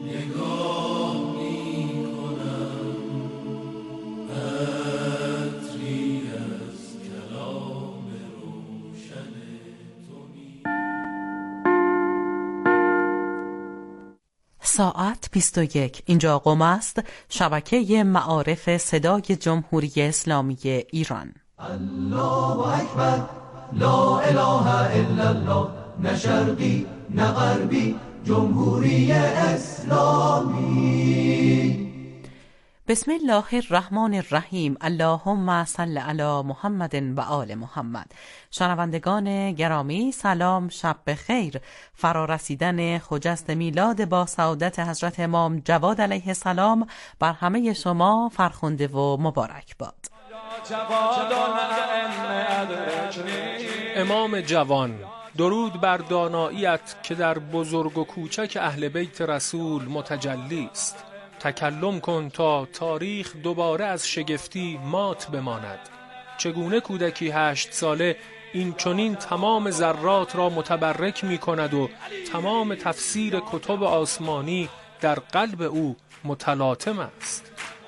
ساعت 21. اینجا قم است، شبکه معارف صدای جمهوری اسلامی ایران. الله اکبر، لا اله الا الله، نه شرقی نه غربی، جمهوری اسلامی. بسم الله الرحمن الرحیم. اللهم صل علی محمد و آل محمد. شنوندگان گرامی، سلام، شب بخیر. فرارسیدن خجست میلاد با سعادت حضرت امام جواد علیه السلام بر همه شما فرخنده و مبارک باد. امام جوان، درود بر داناییت که در بزرگ و کوچک اهل بیت رسول متجلی است. تکلم کن تا تاریخ دوباره از شگفتی مات بماند. چگونه کودکی 8 ساله این چنین تمام ذرات را متبرک می کند و تمام تفسیر کتب آسمانی در قلب او متلاطم است.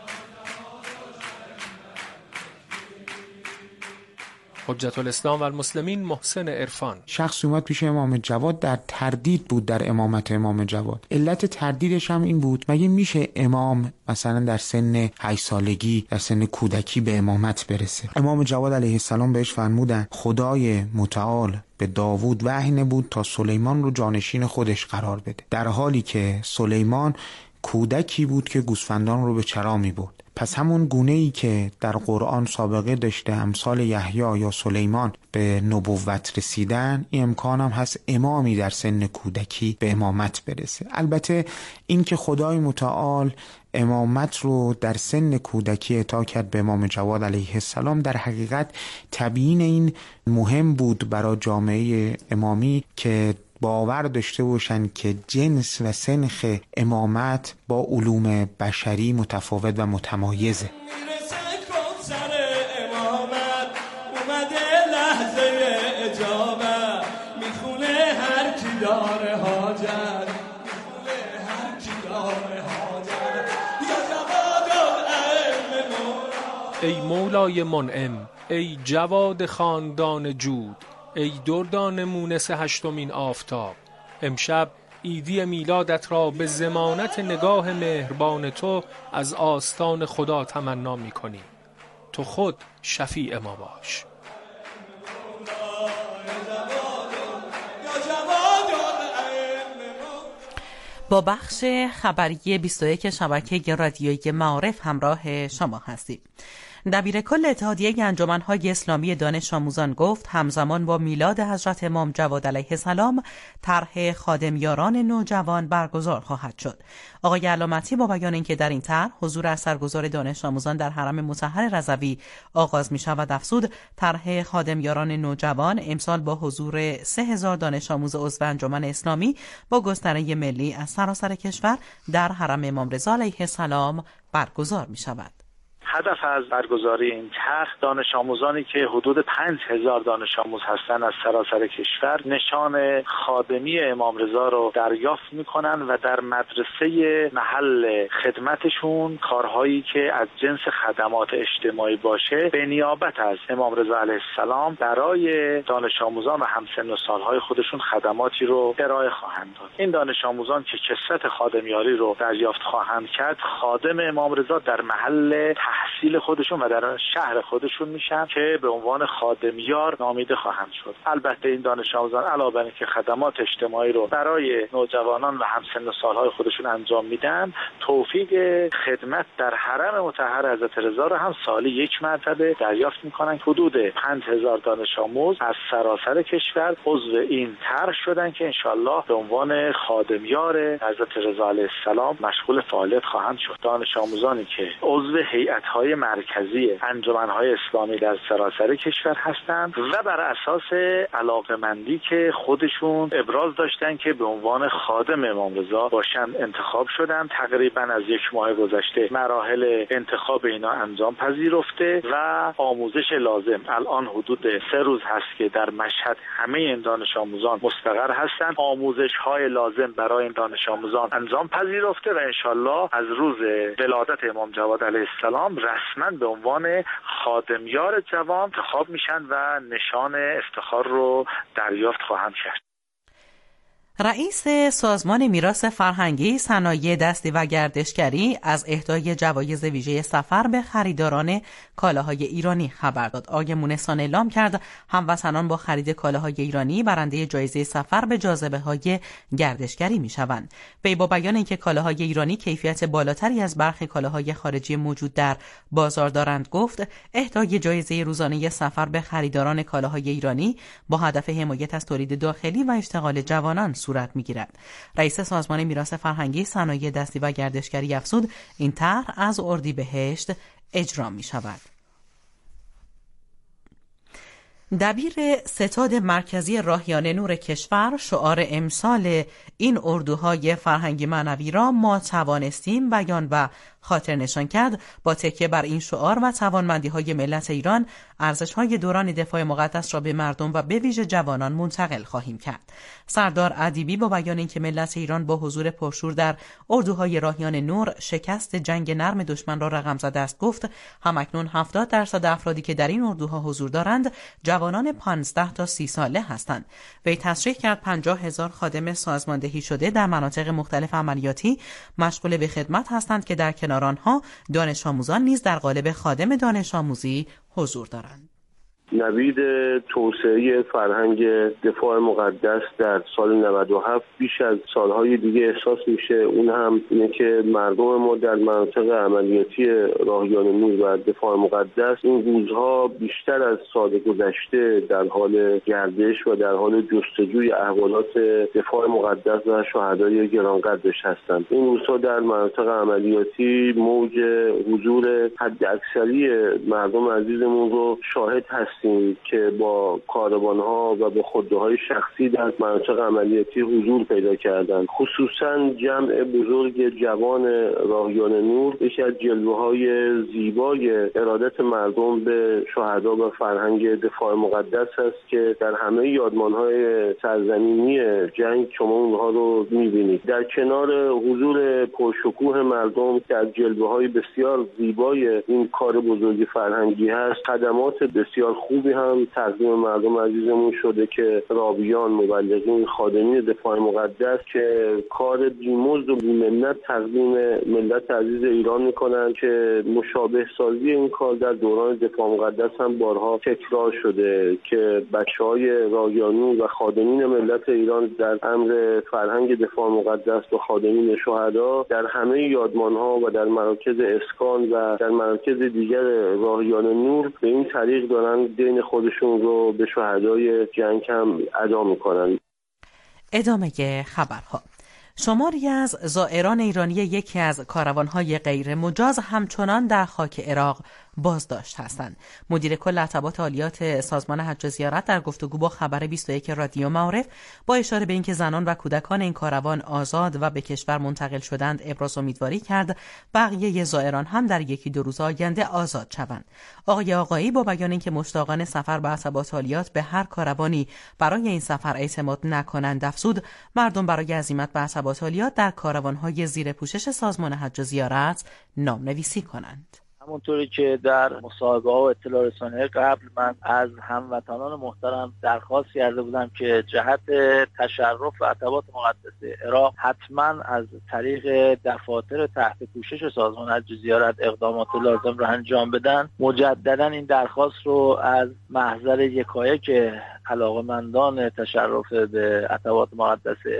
حجت الاسلام و المسلمین محسن عرفان. شخص اومد پیش امام جواد، در تردید بود در امامت امام جواد. علت تردیدش هم این بود مگه میشه امام مثلا در سن 8 سالگی در سن کودکی به امامت برسه؟ امام جواد علیه السلام بهش فرمودن خدای متعال به داوود وحی نبود تا سلیمان رو جانشین خودش قرار بده، در حالی که سلیمان کودکی بود که گوسفندان رو به چرا می برد. پس همون گونه‌ای که در قرآن سابقه داشته امثال یحیی یا سلیمان به نبوت رسیدن، این امکان هم هست امامی در سن کودکی به امامت برسه. البته این که خدای متعال امامت رو در سن کودکی عطا کرد به امام جواد علیه السلام، در حقیقت تبیین این مهم بود برای جامعه امامی که باور داشته باشن که جنس و سنخ امامت با علوم بشری متفاوت و متمایزه. ای مولای منعم، ای جواد خاندان جود، ای دردان مونس 8مین آفتاب، امشب عیدی میلادت را به ضمانت نگاه مهربان تو از آستان خدا تمنا می کنی. تو خود شفیع ما باش. با بخش خبری 21 شبکه رادیویی معارف همراه شما هستیم. دبیر کل اتحادیه انجمن‌های اسلامی دانش آموزان گفت همزمان با میلاد حضرت امام جواد علیه السلام طرح خادمیاران نوجوان برگزار خواهد شد. آقای علامتی با بیان اینکه در این طرح حضور اثرگذار دانش آموزان در حرم مطهر رضوی آغاز می شود، افزود طرح خادمیاران نوجوان امسال با حضور 3000 دانش آموز عضو انجمن اسلامی با گستره ملی از سراسر کشور در حرم امام رضا علیه السلام برگزار می شود. هدف از برگزاری این طرح دانش آموزانی که حدود 5000 دانش آموز هستند از سراسر کشور نشان خادمی امام رضا رو دریافت میکنن و در مدرسه محل خدمتشون کارهایی که از جنس خدمات اجتماعی باشه به نیابت از امام رضا علیه السلام برای دانش آموزان و همسن و سالهای خودشون خدماتی رو ارائه خواهند داد. این دانش آموزان که کثرت خادمیاری رو دریافت خواهند کرد، خادم امام رضا در محل تحصیل خودشون و در شهر خودشون میشن که به عنوان خادمیار نامیده خواهند شد. البته این دانش آموزان علاوه بر اینکه خدمات اجتماعی رو برای نوجوانان و همسن و سالهای خودشون انجام میدن، توفیق خدمت در حرم مطهر حضرت رضا رو هم سالی 1 مرتبه دریافت میکنن. حدود 5000 دانش آموز از سراسر کشور عضو این طرح شدن که انشالله به عنوان خادمیار حضرت رضا علیه السلام مشغول فعالیت خواهند شد. دانش آموزانی که عضو هیئت رئیس‌های مرکزی انجمن‌های اسلامی در سراسر کشور هستند و بر اساس علاقه‌مندی که خودشون ابراز داشتن که به عنوان خادم امام رضا باشن انتخاب شدن. تقریبا از 1 ماه گذشته مراحل انتخاب اینا انجام پذیرفته و آموزش لازم الان حدود 3 روز هست که در مشهد همه این دانش آموزان مستقر هستند. آموزش‌های لازم برای این دانش آموزان انجام پذیرفته و انشالله از روز ولادت امام جواد علیه السلام رسما به عنوان خادمیار جوان انتخاب میشن و نشان افتخار رو دریافت خواهند کرد. رئیس سازمان میراث فرهنگی، صنایع دستی و گردشگری از اهدای جوایز ویژه سفر به خریداران کالاهای ایرانی خبر داد. آقای مونسان اعلام کرد هموطنان با خرید کالاهای ایرانی برنده جایزه سفر به جاذبه‌های گردشگری میشوند. وی با بیان اینکه کالاهای ایرانی کیفیت بالاتری از برخی کالاهای خارجی موجود در بازار دارند گفت اهدای جایزه روزانه سفر به خریداران کالاهای ایرانی با هدف حمایت از تولید داخلی و اشتغال جوانان صورت می‌گیرد. رئیس سازمان میراث فرهنگی، صنایع دستی و گردشگری افزود این طرح از اردیبهشت اجرا می‌شود. دبیر ستاد مرکزی راهیان نور کشور شعار امسال این اردوهای فرهنگی معنوی را ما توانستیم بیان و خاطر نشان کرد. با تکیه بر این شعار و توانمندی‌های ملت ایران ارزش‌های دوران دفاع مقدس را به مردم و به ویژه جوانان منتقل خواهیم کرد. سردار ادیبی با بیان اینکه ملت ایران با حضور پرشور در اردوهای راهیان نور شکست جنگ نرم دشمن را رقم زده است گفت همکنون 70% افرادی که در این اردوها حضور دارند جوانان 15 تا 30 ساله هستند. وی تصریح کرد 50,000 خادم سازماندهی شده در مناطق مختلف عملیاتی مشغول به خدمت هستند که در کنار آنها دانش آموزان نیز در قالب خادم دانش آموزی حضور دارند. نوید توسعه فرهنگ دفاع مقدس در سال 97 بیش از سالهای دیگه احساس میشه. اون هم اینه که مردم ما در مناطق عملیاتی راهیان نور و دفاع مقدس این روزها بیشتر از سال گذشته در حال گردش و در حال جستجوی احوالات دفاع مقدس و شهدای گرانقدرش هستند. این روزها در مناطق عملیاتی موج حضور حداکثری مردم عزیزمون رو شاهد هستیم که با کاروان‌ها و با خودروهای شخصی در مناطق عملیاتی حضور پیدا کردند. خصوصا جمع بزرگ جوان راهیان نور یکی از جلوه‌های زیبای ارادت مردم به شهدا و فرهنگ دفاع مقدس است که در همه یادمان‌های سرزمینی جنگ شما اونها رو می‌بینید. در کنار حضور پرشکوه مردم که از جلوه‌های بسیار زیبای این کار بزرگ فرهنگی هست، خدمات بسیار خوبی هم تقدیم مردم عزیزمون شده که راویان، مبلغین، خادمین دفاع مقدس که کار بی‌مزد و بی‌منت تقدیم ملت عزیز ایران میکنن که مشابه سازی این کار در دوران دفاع مقدس هم بارها تکرار شده که بچه‌های راویان و خادمین ملت ایران در امر فرهنگ دفاع مقدس و خادمین شهدا در همه یادمان‌ها و در مراکز اسکان و در مراکز دیگر راهیان نور به این طریق دارن دین خودشون رو به شهدای جنگ هم ادا میکنن. ادامه خبرها. شماری از زائران ایرانی یکی از کاروان‌های غیر مجاز همچنان در خاک عراق بازداشت هستند. مدیر کل عتبات عالیات سازمان حج و زیارت در گفتگو با خبر 21 رادیو معارف با اشاره به اینکه زنان و کودکان این کاروان آزاد و به کشور منتقل شدند ابراز امیدواری کرد بقیه زائران هم در 1-2 روز آینده آزاد شوند. آقای آقایی با بیان اینکه مشتاقان سفر به عتبات عالیات به هر کاروانی برای این سفر اعتماد نکنند افزود مردم برای عزیمت به عتبات عالیات در کاروان‌های زیر پوشش سازمان حج و زیارت نام‌نویسی کنند. همونطوری که در مصاحبه‌ها و اطلاع رسانی‌های قبل من از هموطنان محترم درخواست کرده بودم که جهت تشرف و عتبات مقدس عراق حتما از طریق دفاتر تحت پوشش سازمان حج و زیارت اقدامات لازم را انجام بدن. مجددا این درخواست رو از محضر یکایک علاقه‌مندان تشرف به عتبات مقدس عراق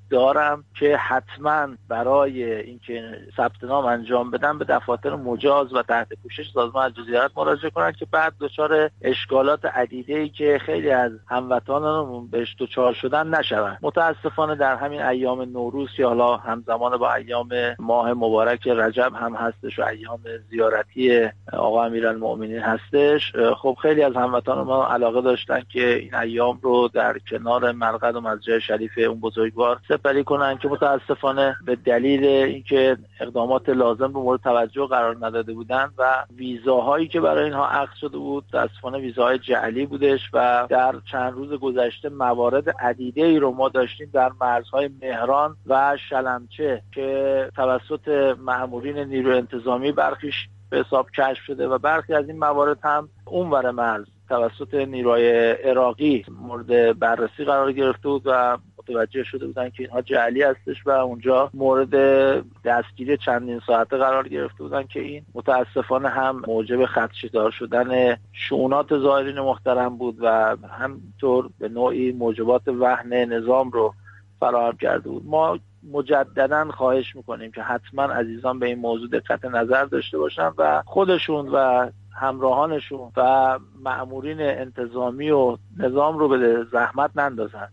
دارم که حتما برای اینکه ثبت نام انجام بدن به دفاتر مجاز و تحت پوشش سازمان الجزیرت مراجعه کنن که بعد دچار اشکالات عدیده‌ای که خیلی از هموطنانمون بهش دچار شدن نشون. متاسفانه در همین ایام نوروز که حالا همزمان با ایام ماه مبارک رجب هم هستش و ایام زیارتی آقا امیرالمؤمنین هستش، خب خیلی از هموطنان ما علاقه داشتن که این ایام رو در کنار مرقد و مسجد شریف اون بزرگوار سپری کنن که متاسفانه به دلیل اینکه اقدامات لازم رو مورد توجه قرار نداده بودن و ویزاهایی که برای اینها عقد شده بود متاسفانه ویزاهای جعلی بودش و در چند روز گذشته موارد عدیده‌ای رو ما داشتیم در مرزهای مهران و شلمچه که توسط مأمورین نیروی انتظامی برخیش به حساب کشف شده و برخی از این موارد هم اونور مرز توسط نیروهای عراقی مورد بررسی قرار گرفته بود و متوجه شده بودن که اینها جعلی هستش و اونجا مورد دستگیری چندین ساعته قرار گرفته بودن که این متاسفانه هم موجب خدشه‌دار شدن شؤونات زائرین محترم بود و همینطور به نوعی موجبات وهن نظام رو فراهم کرده بود. ما مجددا خواهش میکنیم که حتما عزیزان به این موضوع دقت نظر داشته باشن و خودشون و همراهانشون و مأمورین انتظامی و نظام رو به زحمت نندازن.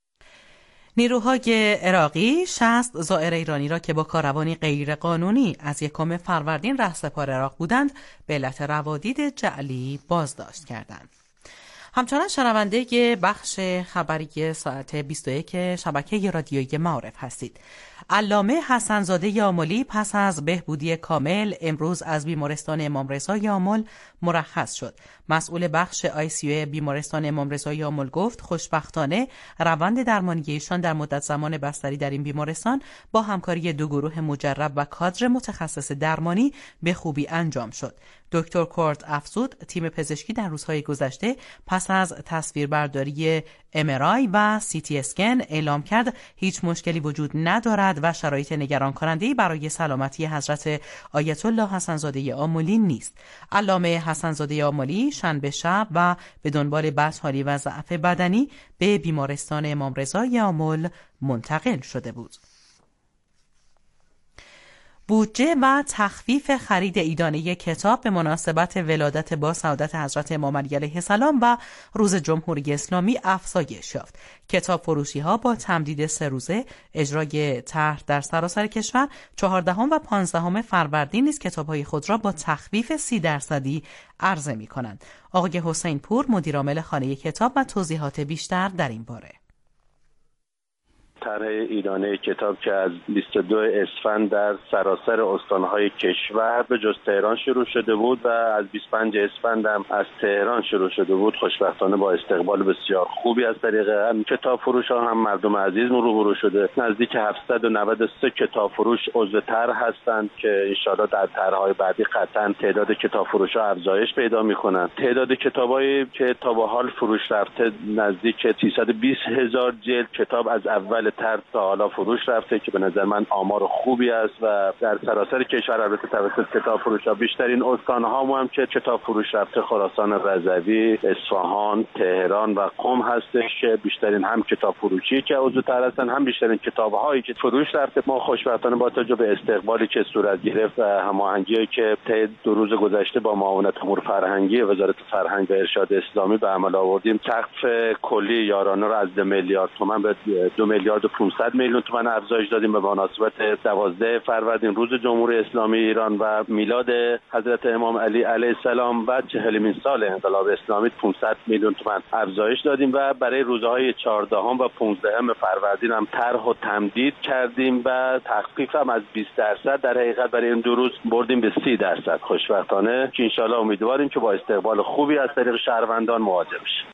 نیروهای عراقی 60 زائر ایرانی را که با کاروانی غیرقانونی از 1 فروردین رهسپار عراق بودند به علت روادید جعلی بازداشت کردند. همچنان شنونده بخش خبری ساعت 21 شبکه رادیویی معارف هستید. علامه حسن‌زاده یاملی پس از بهبودی کامل امروز از بیمارستان امام رضا یامل مرخص شد. مسئول بخش ICU بیمارستان امام رضا یامل گفت خوشبختانه روند درمانی ایشان در مدت زمان بستری در این بیمارستان با همکاری 2 گروه مجرب و کادر متخصص درمانی به خوبی انجام شد. دکتر کورت افزود تیم پزشکی در روزهای گذشته پس از تصویربرداری MRI و CT اسکن اعلام کرد هیچ مشکلی وجود ندارد و شرایط نگران کننده‌ای برای سلامتی حضرت آیت الله حسن‌زاده یاملی نیست. علامه حسن‌زاده یاملی شنبه شب و به دنبال بدحالی و ضعف بدنی به بیمارستان امام رضا یامل منتقل شده بود. بودجه و تخفیف خرید عیدانه کتاب به مناسبت ولادت با سعادت حضرت امام علی علیه السلام و روز جمهوری اسلامی افزایش یافت. کتاب فروشی ها با تمدید 3 روزه اجرای طرح در سراسر کشور 14 و 15 فروردین نیز کتاب های خود را با تخفیف 30% عرضه می کنند. آقای حسین پور مدیر عامل خانه کتاب و توضیحات بیشتر در این باره. طرح عیدانه کتاب که از 22 اسفند در سراسر استانهای کشور به جز تهران شروع شده بود و از 25 اسفند هم از تهران شروع شده بود خوشبختانه با استقبال بسیار خوبی از طریق هم کتاب فروش ها هم مردم عزیز روبرو شده. نزدیک 793 کتاب فروش عضو طرح هستند که انشاءالله در طرح‌های بعدی قطعا تعداد کتاب فروش ها افزایش پیدا می‌کنند. تعداد کتابایی که تا به حال فروش رفته نزدیک 320,000 جلد کتاب از اول طرح تا حالا فروش رفته که به نظر من آمار خوبی است و در سراسر کشور البته توسط کتاب فروش ها بیشترین استان‌ها هم که کتاب فروش رفته خراسان رضوی، اصفهان، تهران و قم هستش که بیشترین هم کتاب فروشی که عضو طرح هستن هم بیشترین کتاب‌هایی که فروش رفته. ما خوشبختانه با توجه به استقبالی که صورت گرفت و هماهنگی که طی 2 روز گذشته با معاونت امور فرهنگی وزارت فرهنگ و ارشاد اسلامی به عمل آوردیم سقف کلی یارانه را از 2 میلیارد تومان به 2 میلیارد و 500 میلیون تومان افزایش دادیم به مناسبت 12 فروردین روز جمهوری اسلامی ایران و میلاد حضرت امام علی علیه السلام و 40مین سال انقلاب اسلامی 500 میلیون تومان افزایش دادیم و برای روزهای 14 و 15 فروردین هم طرح و تمدید کردیم و تخفیف هم از 20% در حقیقت برای این 2 روز بردیم به 30% خوشبختانه که انشالله امیدواریم که با استقبال خوبی از طریق شهروندان مواجه بشیم.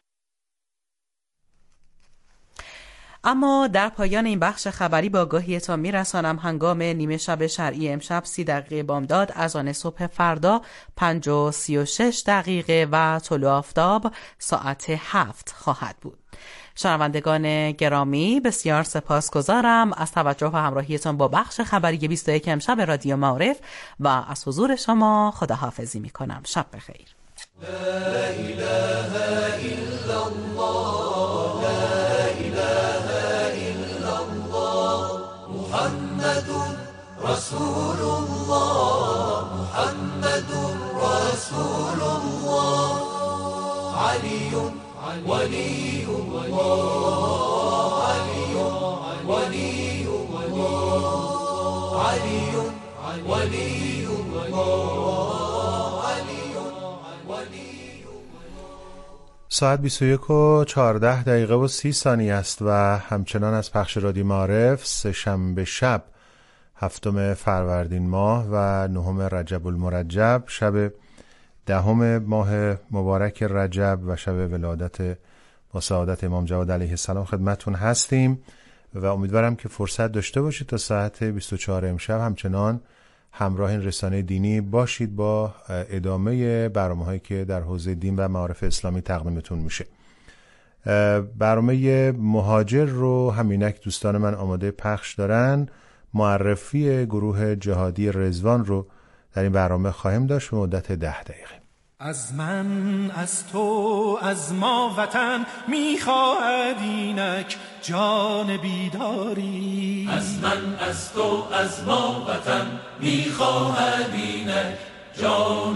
اما در پایان این بخش خبری با آگاهیتان میرسانم هنگام نیمه شب شرعی امشب 30 دقیقه بامداد، اذان صبح فردا 5 و 36 دقیقه و طلوع آفتاب ساعت 7 خواهد بود. شنوندگان گرامی بسیار سپاسگزارم از توجه و همراهیتان با بخش خبری 21 امشب رادیو معارف و از حضور شما خداحافظی میکنم. شب بخیر. لا اله الا الله لا اله الا الله محمد رسول الله محمد رسول الله علی ولی الله علی ولی الله علی ولی الله علی ولی. ساعت 21:14 است و همچنان از پخش رادیو معارف سه‌شنبه شب 7 فروردین ماه و 9 رجب المرجب، شب 10 ماه مبارک رجب و شب ولادت با سعادت امام جواد علیه السلام خدمتون هستیم و امیدوارم که فرصت داشته باشید تا ساعت 24 امشب همچنان همراه این رسانه دینی باشید با ادامه برنامه‌هایی که در حوزه دین و معارف اسلامی تقدیمتون میشه. برنامه مهاجر رو همینک دوستان من آماده پخش دارن. معرفی گروه جهادی رضوان رو در این برنامه خواهیم داشت به مدت 10 دقیقه. از من، از تو، از ما وطن میخواهد اینک جان بیداری. از من، از تو، از ما وطن میخواهد اینک جان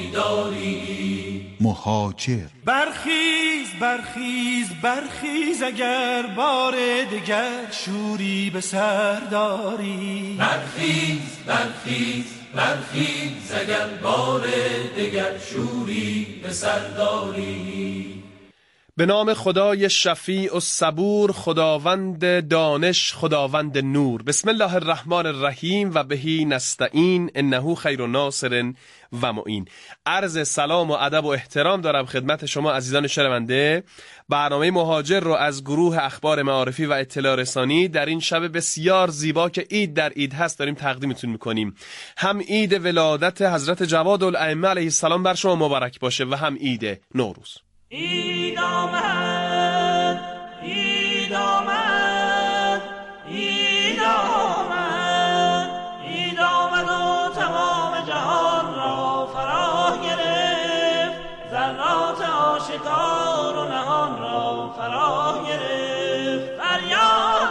بیداری. مهاجر. برخیز برخیز برخیز اگر بار دگر شوری به سر داری. برخیز برخیز برخیز اگر بار دگر شوری به سر داری. به نام خدای شفیع و صبور، خداوند دانش، خداوند نور. بسم الله الرحمن الرحیم و بهی نستعین انه خیر ناصر و معین. عرض سلام و ادب و احترام دارم خدمت شما عزیزان شنونده. برنامه مهاجر رو از گروه اخبار معارفی و اطلاع رسانی در این شب بسیار زیبا که عید در عید هست داریم تقدیمتون میکنیم. هم عید ولادت حضرت جواد الائمه علیه السلام بر شما مبارک باشه و هم عید نوروز. عید آمد، عید آمد، عید آمد، عید آمد و تمام جهان را فرا گرفت، ذرات آشکار و نهان را فرا گرفت. فریاد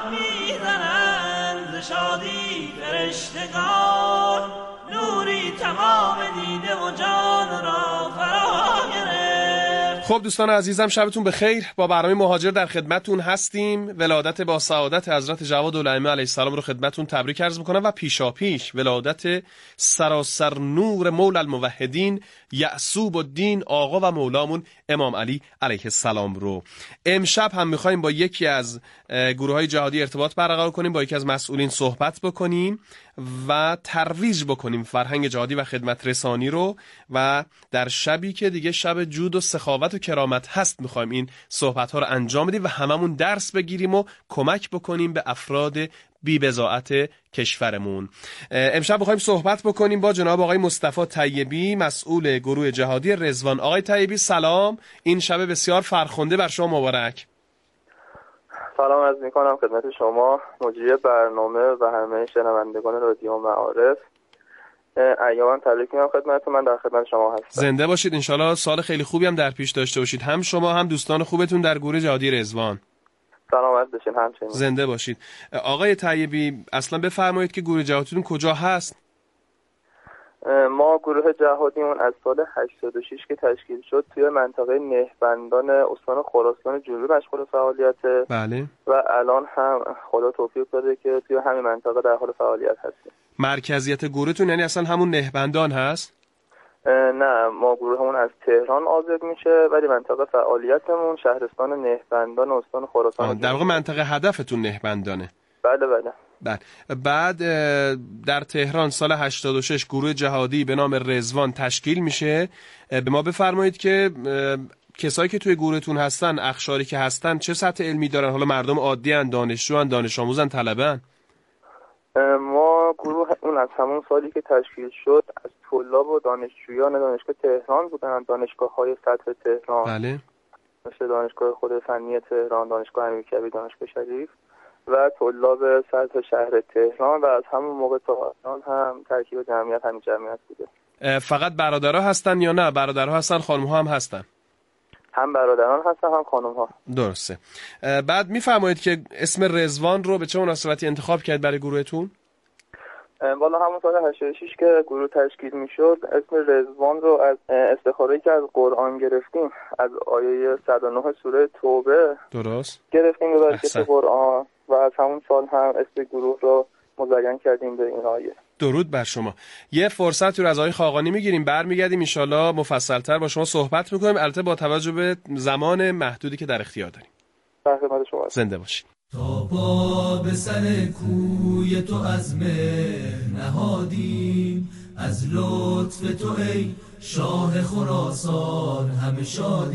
میزنند ز شادی فرشتگان، نوری تمام دیده و جان را فرا گرفت. خب دوستان عزیزم شبتون بخیر. با برنامه مهاجر در خدمتون هستیم. ولادت با سعادت حضرت جواد الائمه علیه السلام رو خدمتون تبریک عرض میکنم و پیشاپیش ولادت سراسر نور مولا الموحدین یعصوب الدین آقا و مولامون امام علی علیه السلام رو. امشب هم میخوایم با یکی از گروه‌های جهادی ارتباط برقرار کنیم، با یکی از مسئولین صحبت بکنیم و ترویج بکنیم فرهنگ جهادی و خدمت رسانی رو و در شبی که دیگه شب جود و سخاوت و کرامت هست میخوایم این صحبت ها رو انجام بدیم و هممون درس بگیریم و کمک بکنیم به افراد بی بضاعت کشورمون. امشب میخوایم صحبت بکنیم با جناب آقای مصطفی طیبی، مسئول گروه جهادی رضوان. آقای طیبی سلام، این شب بسیار فرخنده بر شما مبارک. سلام عرض میکنم خدمت شما مجری برنامه و همه شنوندگان رادیو معارف. ایام تبریک میگم خدمتتون. من در خدمت شما هستم. زنده باشید. انشالله سال خیلی خوبی هم در پیش داشته باشید، هم شما هم دوستان خوبتون در گروه جهادی رضوان. سلامت باشین. همچنین زنده باشید. آقای طیبی اصلا بفرمایید که گروه جهادیتون کجا هست؟ ما گروه جهادیمون از سال 86 که تشکیل شد توی منطقه نهبندان استان خراسان جنوبی مشغول فعالیته. بله. و الان هم خدا توفیق داده که توی همین منطقه در حال فعالیت هستیم. مرکزیت گروهتون یعنی اصلا همون نهبندان هست؟ نه، ما گروهمون از تهران آزاد میشه ولی منطقه فعالیتمون شهرستان نهبندان استان خراسان. در واقع منطقه هدفتون نهبندانه. بله بله. بعد در تهران سال 86 گروه جهادی به نام رضوان تشکیل میشه. به ما بفرمایید که کسایی که توی گروهتون هستن، اقشاری که هستن، چه سطح علمی دارن؟ حالا مردم عادی ان، دانشجو ان، دانش آموزن، طلبه ان؟ ما گروه اون از همون سالی که تشکیل شد از طلاب و دانشجویان دانشگاه تهران بودن، دانشگاه‌های سطح تهران. بله. مثل دانشگاه خود فنی تهران، دانشگاه امیرکبیر، دانشگاه شریف و طلاب سطح شهر تهران و از همون موقع تا الان هم ترکیب جمعیت همین جمعیت بوده. فقط برادرها هستن یا نه؟ برادرها هستن، خانم‌ها هم هستن؟ هم برادران هستن هم خانم‌ها. درسته. بعد میفرمایید که اسم رضوان رو به چه مناسبتی انتخاب کرد برای گروهتون؟ والا همون سال 86 که گروه تشکیل میشد اسم رضوان رو از استخاره‌ای که از قرآن گرفتیم، از آیه 109 سوره توبه درست گرفتیم به برکت قرآن و از همون سال هم اسم گروه رو مزین کردیم به این آیه. درود بر شما. یه فرصت رو از آقای خاقانی میگیریم، برمیگردیم ان شاءالله مفصل‌تر با شما صحبت میکنیم، البته با توجه به زمان محدودی که در اختیار داریم. در خدمت شما. زنده باشید. تا پا به سر کوی تو از مهر نهادیم، از لطف تو ای شاه خراسان همه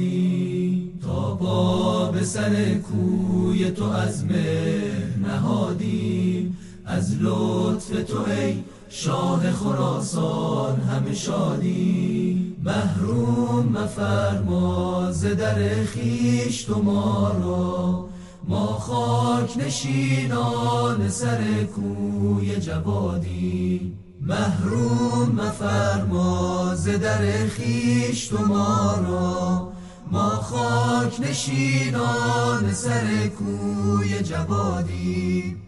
شادیم. تا پا به سر کوی تو از مهر نهادیم، از لطف تو ای شاه خراسان همه شادیم. محروم مفرما ز در خویش تو ما را، ما خاک نشینان سر کوی جوادیم. محروم مفرما ز در خویش تو ما را، ما خاک نشینان سر کوی جوادیم.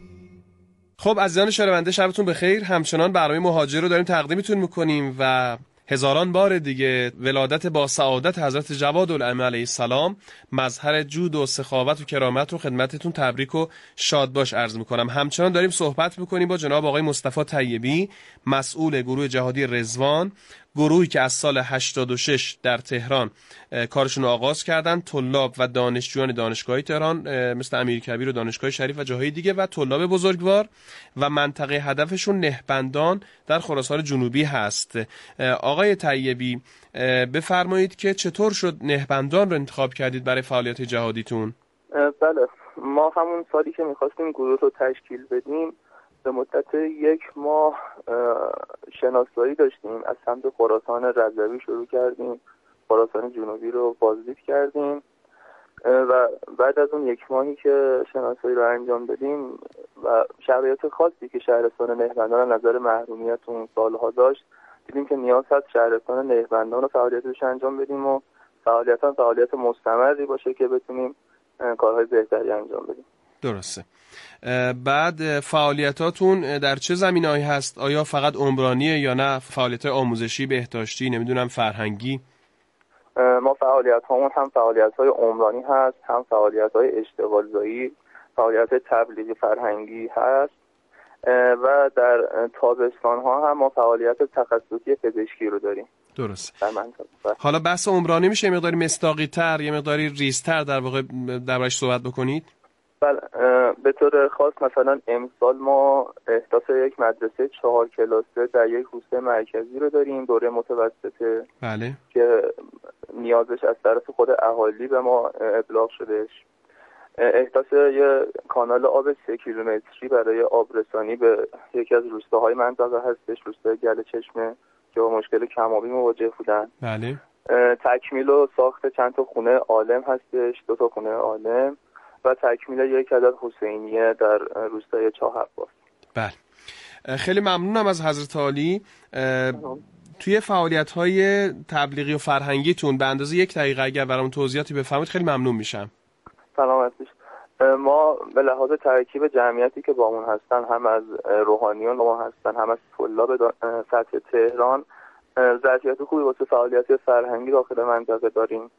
خب عزیزان شنونده شبتون بخیر. همچنان برنامه مهاجر رو داریم تقدیمتون میکنیم و هزاران بار دیگه ولادت با سعادت حضرت جوادالائمه علیه السلام، مظهر جود و سخاوت و کرامت رو خدمتتون تبریک و شادباش عرض میکنم. همچنان داریم صحبت میکنیم با جناب آقای مصطفی طیبی، مسئول گروه جهادی رضوان، گروهی که از سال 86 در تهران کارشون رو آغاز کردن. طلاب و دانشجویان دانشگاه تهران مثل امیرکبیر و دانشگاه شریف و جاهای دیگه و طلاب بزرگوار، و منطقه هدفشون نهبندان در خراسان جنوبی هست. آقای طیبی بفرمایید که چطور شد نهبندان رو انتخاب کردید برای فعالیت جهادیتون؟ بله، ما همون سالی که میخواستیم گروه رو تشکیل بدیم به مدت 1 ماه شناسایی داشتیم. از سمت خراسان رضوی شروع کردیم، خراسان جنوبی رو بازدید کردیم و بعد از اون 1 ماهی که شناسایی رو انجام دادیم و شرایط خاصی که شهرستان نهبندان از نظر محرومیت اون سالها داشت، دیدیم که نیاز هست شهرستان نهبندان رو فعالیتش انجام بدیم و فعالیت مستمری باشه که بتونیم کارهای بهتری انجام بدیم. درسته. بعد فعالیتاتون در چه زمینه‌ای هست؟ آیا فقط عمرانیه یا نه فعالیت آموزشی، بهداشتی، نمیدونم فرهنگی؟ ما فعالیت‌هامون هم فعالیت‌های عمرانی هست، هم فعالیت‌های اشتغالزایی، فعالیت تبلیغی فرهنگی هست و در تابستان‌ها هم ما فعالیت تخصصی پزشکی رو داریم. درست. حالا بحث عمرانی میشه یه مقداری مصداقی‌تر، یه مقداری ریزتر در واقع دربارش صحبت بکنید؟ بله، به طور خاص مثلا امسال ما احداث یک مدرسه 4 کلاسه در یک روسته مرکزی رو داریم، دوره متوسطه. بله. که نیازش از طرف خود اهالی به ما ابلاغ شدهش. احداث یک کانال آب 3 کیلومتری برای آبرسانی به یکی از روستاهای منطقه هستش، روستای گله چشمه که با مشکل کم‌آبی مواجه بودن. بله. تکمیل و ساخت چند تا خونه عالم هستش، 2 تا خونه عالم و تکمیل یک عدد حسینیه در روستای چاه عباس. بله. خیلی ممنونم از حضرت عالی. توی فعالیت‌های تبلیغی و فرهنگیتون به اندازه 1 دقیقه اگر برامون توضیحاتی بفرمایید خیلی ممنون میشم. سلامت باشید. ما به لحاظ ترکیب جمعیتی که بامون هستن، هم از روحانیون ما هستن، هم از طلاب سطح تهران، ظرفیت خوبی واسه فعالیت فرهنگی داخل منطقه داریم.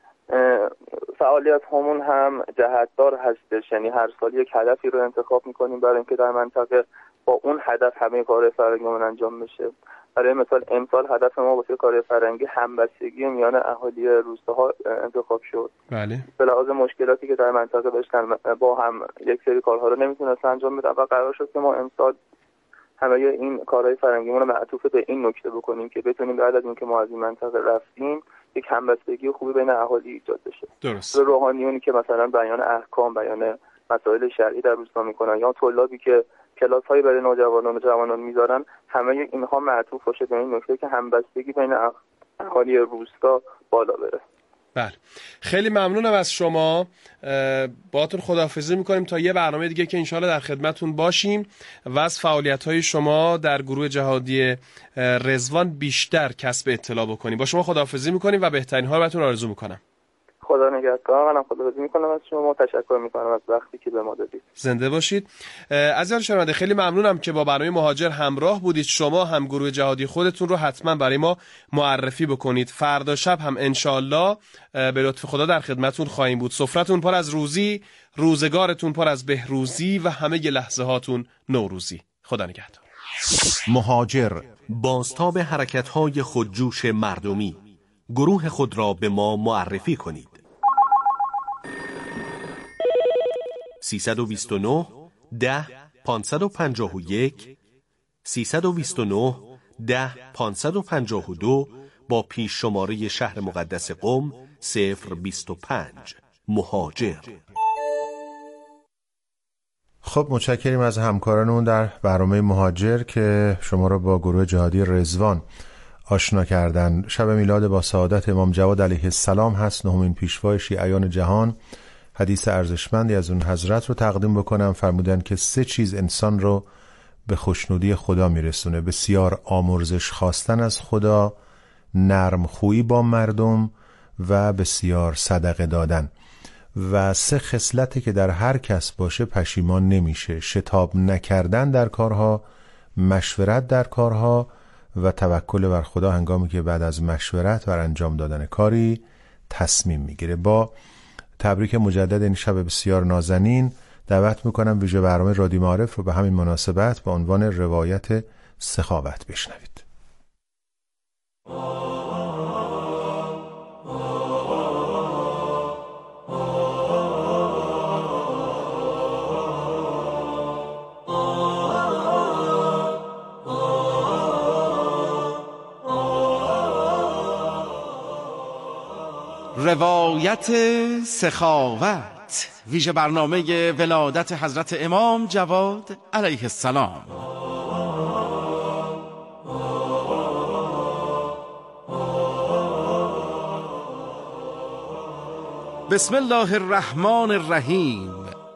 فعالیت همون هم جهتدار هستش، یعنی هر سال یک هدفی رو انتخاب میکنیم برای اینکه در منطقه با اون هدف همه کار فرهنگیمون انجام بشه. برای مثال امسال هدف ما واسه کار فرهنگی همبستگی میان اهالی روستاها انتخاب شد. بله. به لحاظ مشکلاتی که در منطقه داشتن با هم یک سری کارها رو نمیتونستن انجام بدن و قرار شد که ما امسال همه این کارهای فرهنگیمون رو معطوف به این نکته بکنیم که بتونیم بعد از اینکه ما از این منطقه رفتیم یک همبستگی خوبی بین اهالی ایجاد بشه. درست. روحانیونی که مثلا بیان احکام، بیان مسائل شرعی در روستا میکنن، یا طلابی که کلاس‌های برای نوجوانان و جوانان میذارن، همه اینها معطوف باشه به این نکته که همبستگی بین اهالی روستا بالا بره. بله. خیلی ممنونم از شما. باهاتون خداحافظی میکنیم تا یه برنامه دیگه که انشالله در خدمتون باشیم و از فعالیت‌های شما در گروه جهادی رضوان بیشتر کسب اطلاع بکنیم. با شما خداحافظی میکنیم و بهترین ها رو براتون آرزو میکنم. خدا نگهدار. منم خداحافظی میکنم از شما، تشکر میکنم از وقتی که به ما دادید. زنده باشید. عزیزان شنونده خیلی ممنونم که با برنامه مهاجر همراه بودید. شما هم گروه جهادی خودتون رو حتما برای ما معرفی بکنید. فردا شب هم انشالله به لطف خدا در خدمتون خواهیم بود. سفرتون پر از روزی، روزگارتون پر از بهروزی و همه ی لحظه هاتون نوروزی. خدا نگهدار. مهاجر، بازتاب حرکت‌های خودجوش مردمی. گروه خود را به ما معرفی کنید. 329 10 551 329 10 552 با پیش شماره شهر مقدس قم 025. مهاجر. خب متشکریم از همکارانمون در برنامه مهاجر که شما را با گروه جهادی رضوان آشنا کردن. شب میلاد با سعادت امام جواد علیه السلام هست، نهمین پیشوای شیعیان جهان. حدیث ارزشمندی از اون حضرت رو تقدیم بکنم. فرمودن که 3 چیز انسان رو به خوشنودی خدا میرسونه: بسیار آمرزش خواستن از خدا، نرم خویی با مردم و بسیار صدقه دادن. و 3 خصلتی که در هر کس باشه پشیمان نمیشه: شتاب نکردن در کارها، مشورت در کارها و توکل بر خدا هنگامی که بعد از مشورت و انجام دادن کاری تصمیم میگیره. با تبریک مجدد این شب بسیار نازنین دعوت میکنم ویژه برنامه رادیو معارف رو به همین مناسبت با عنوان روایت سخاوت بشنوید. روایت سخاوت، ویژه برنامه ولادت حضرت امام جواد علیه السلام. بسم الله الرحمن الرحیم.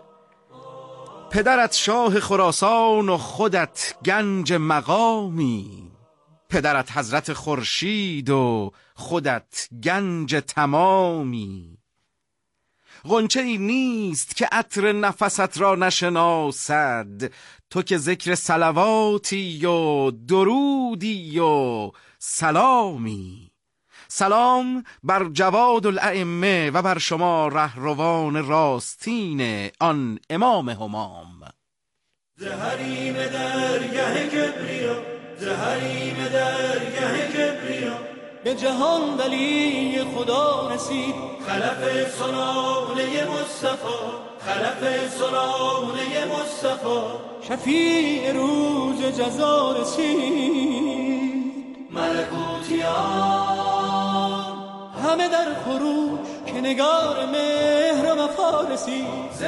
پدرت شاه خراسان و خودت گنج مقامی، پدرت حضرت خورشید و خودت گنج تمامی. غنچه ای نیست که عطر نفست را نشناسد، تو که ذکر صلواتی و درودی و سلامی. سلام بر جواد الائمه و بر شما رهروان راستین آن امام همام. زهریم درگه کبریا، زهریم درگه کبریا، به جهان ولی خدا رسید. خلف سنانه مصطفی، خلف سنانه مصطفی، شفیع روز جزا رسید. ملکوتیان همه در خروش که نگار مهر و وفا رسید. ز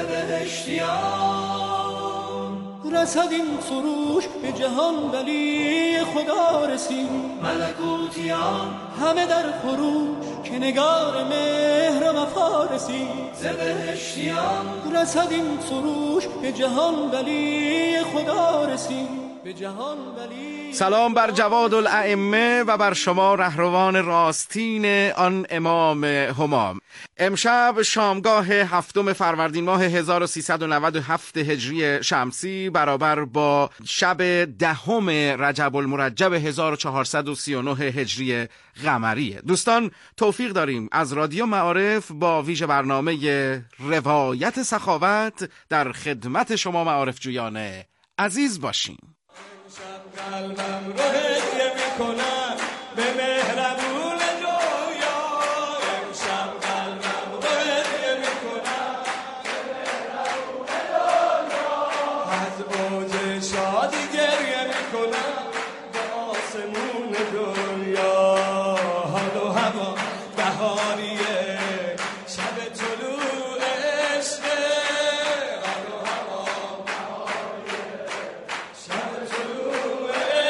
بهشتیان رسد این سروش به جهان ولی خدا رسید. ملکوتیان همه در خروش که نگار مهر و وفا رسید. ز بهشتیان رسد این سروش به جهان ولی خدا رسید. سلام بر جواد الائمه و بر شما رهروان راستین آن امام همام. امشب شامگاه 7 فروردین ماه 1397 هجری شمسی برابر با شب 10 رجب المرجب 1439 هجری قمری. دوستان توفیق داریم از رادیو معارف با ویژه برنامه روایت سخاوت در خدمت شما معارف جویان عزیز باشیم. قلبم رو هدیه میکنم به مهربون جویا. امشب قلبم رو هدیه میکنم به مهربون جویا. از اوج شادی گریه میکنم به آسمون دنیا. حال و هوا بهاریه، شب طلوع عشقه. حال و هوا بهاریه، شب طلوع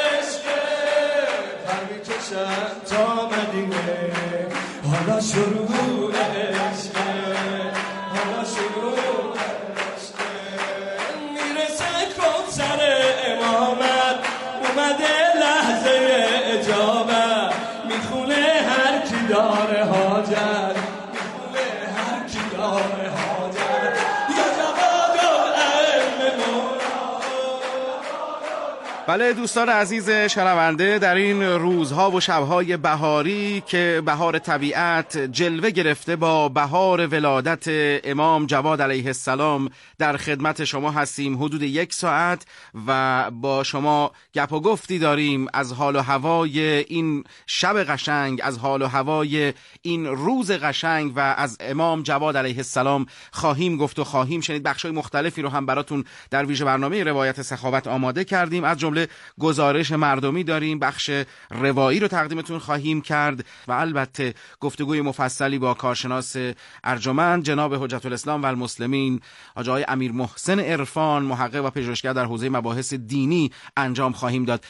تا مدینه. حالا شروع عشقه، حالا شروع عشقه. میرسه کوثر امامت، اومده لحظه اجابت. میخونه هر کی داره حاجت، میخونه بله دوستان عزیز شنونده، در این روزها و شبهای بهاری که بهار طبیعت جلوه گرفته با بهار ولادت امام جواد علیه السلام، در خدمت شما هستیم حدود 1 ساعت و با شما گپ و گفتی داریم از حال و هوای این شب قشنگ، از حال و هوای این روز قشنگ و از امام جواد علیه السلام خواهیم گفت و خواهیم شنید. بخشای مختلفی رو هم براتون در ویژه برنامه روایت سخاوت آماده کردیم، از جمله گزارش مردمی داریم، بخش روایی رو تقدیمتون خواهیم کرد و البته گفتگوی مفصلی با کارشناس ارجمند جناب حجت الاسلام و المسلمین آقای امیر محسن عرفان، محقق و پژوهشگر در حوزه مباحث دینی انجام خواهیم داد.